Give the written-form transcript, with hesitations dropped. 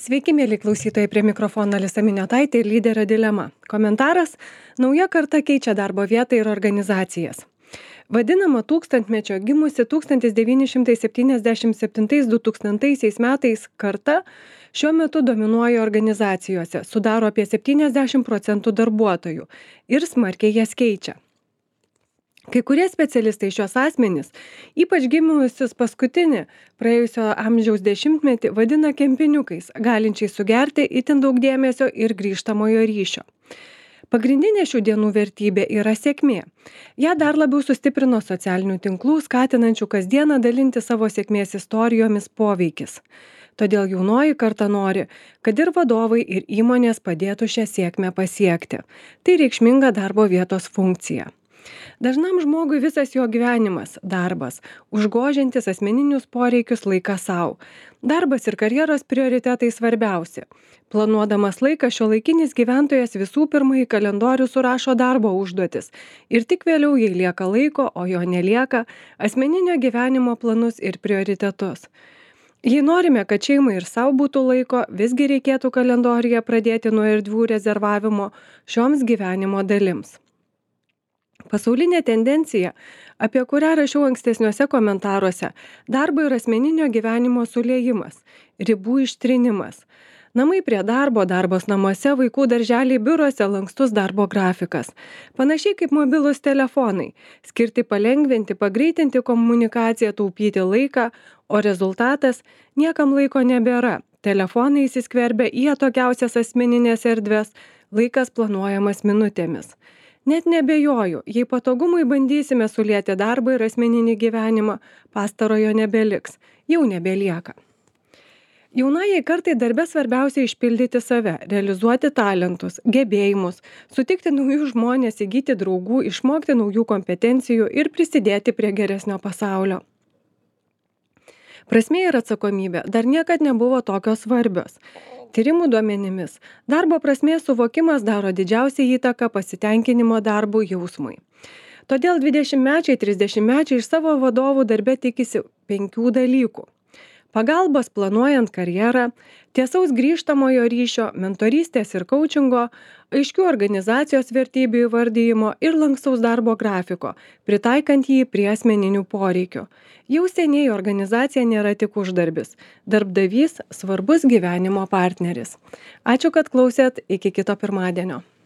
Sveiki, mėly klausytojai, prie mikrofono Alisa Miniotaitė ir lyderio dilema. Komentaras: nauja karta keičia darbo vietą ir organizacijas. Vadinama tūkstantmečio gimusi 1977-2000 metais karta šiuo metu dominuoja organizacijose, sudaro apie 70% darbuotojų ir smarkiai jas keičia. Kai kurie specialistai šios asmenys, ypač gimusius paskutinį praėjusio amžiaus dešimtmetį, vadina kempiniukais, galinčiai sugerti itin daug dėmesio ir grįžtamojo ryšio. Pagrindinė šių dienų vertybė yra sėkmė. Ja dar labiau sustiprino socialinių tinklų, skatinančių kasdieną dalinti savo sėkmės istorijomis poveikis. Todėl jaunoji karta nori, kad ir vadovai, ir įmonės padėtų šią sėkmę pasiekti. Tai reikšminga darbo vietos funkcija. Dažnam žmogui visas jo gyvenimas - darbas, užgožiantis asmeninius poreikius laiką savo. Darbas ir karjeros prioritetai svarbiausi. Planuodamas laiką šiuolaikinis gyventojas visų pirma į kalendorių surašo darbo užduotis ir tik vėliau, jei lieka laiko, o jo nelieka, asmeninio gyvenimo planus ir prioritetus. Jei norime, kad šeimai ir savo būtų laiko, visgi reikėtų kalendoriuje pradėti nuo erdvių rezervavimo šioms gyvenimo dalims. Pasaulinė tendencija, apie kurią rašiau ankstesniuose komentaruose, darbo ir asmeninio gyvenimo suliejimas, ribų ištrinimas. Namai prie darbo, darbas namuose, vaikų darželiai, biuruose, lankstus darbo grafikas. Panašiai kaip mobilūs telefonai, skirti palengvinti, pagreitinti komunikaciją, taupyti laiką, o rezultatas - niekam laiko nebėra. Telefonai įsiskverbia į atokiausias asmeninės erdves, laikas planuojamas minutėmis. Net nebejoju, jei patogumui bandysime sulieti darbą ir asmeninį gyvenimą, pastarojo nebeliks, jau nebelieka. Jaunajai kartai darbe svarbiausia išpildyti save, realizuoti talentus, gebėjimus, sutikti naujus žmonės, įgyti draugų, išmokti naujų kompetencijų ir prisidėti prie geresnio pasaulio. Prasmė ir atsakomybė dar niekad nebuvo tokios svarbios. Tyrimų duomenimis, darbo prasmės suvokimas daro didžiausią įtaką pasitenkinimo darbu jausmui. Todėl 20-mečiai, 30-mečiai iš savo vadovų darbe tikisi 5 dalykų. Pagalbos planuojant karjerą, tiesaus grįžtamojo ryšio, mentorystės ir coachingo, aiškių organizacijos vertybių įvardyjimo ir lankstaus darbo grafiko, pritaikant jį prie asmeninių poreikių. Jau seniai organizacija nėra tik uždarbis. Darbdavys svarbus gyvenimo partneris. Ačiū, kad klausėt, iki kito pirmadienio.